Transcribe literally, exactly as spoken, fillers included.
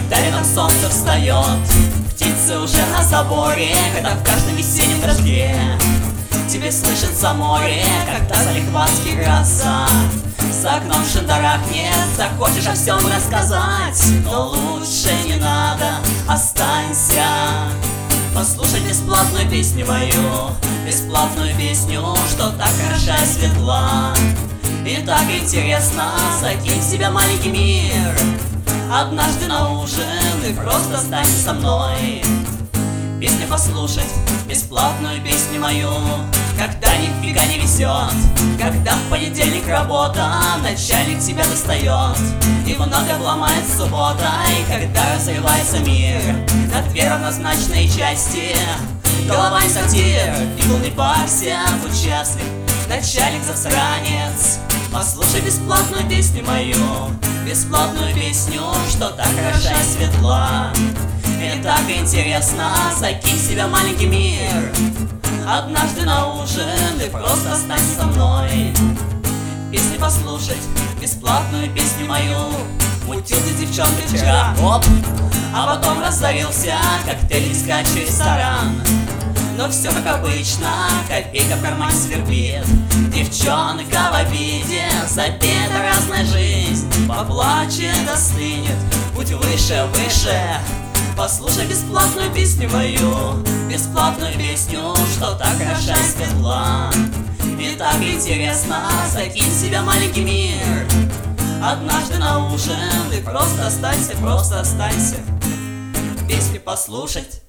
когда рядом солнце встает. Птицы уже на заборе, когда в каждом весеннем дожде тебе слышится море, когда залихватски гроза. За окном шандарахнет, захочешь о всем рассказать, но лучше не надо, останься. Послушай бесплатную песню мою, бесплатную песню, что так хороша и светла. И так интересно, закинь в себя маленький мир. Однажды на ужин ты просто останься со мной. Песню послушать, бесплатную песню мою, когда нифига не везет, когда в понедельник работа, начальник тебя достает, и много ломает суббота, и когда разрывается мир на две равнозначные части. Голова и сортир, и полный парься, будь счастлив, начальник засранец. Послушай бесплатную песню мою, бесплатную песню, что так хороша и светла. И так интересно, закинь в себя маленький мир. Однажды на ужин ты просто останься со мной. Песни послушать, бесплатную песню мою. Мутил ты, девчонка, вчера, оп, а потом разорился коктейль-искачий ресторан. Но все как обычно, копейка в кармане свербит. Девчонка в обиде, забита разная жизнь. Поплачет, остынет, путь выше, выше. Послушай бесплатную песню мою, бесплатную песню, что так хороша и светла. И так интересно, закинь в себя маленький мир. Однажды на ужин ты просто останься, просто останься. Песню послушать,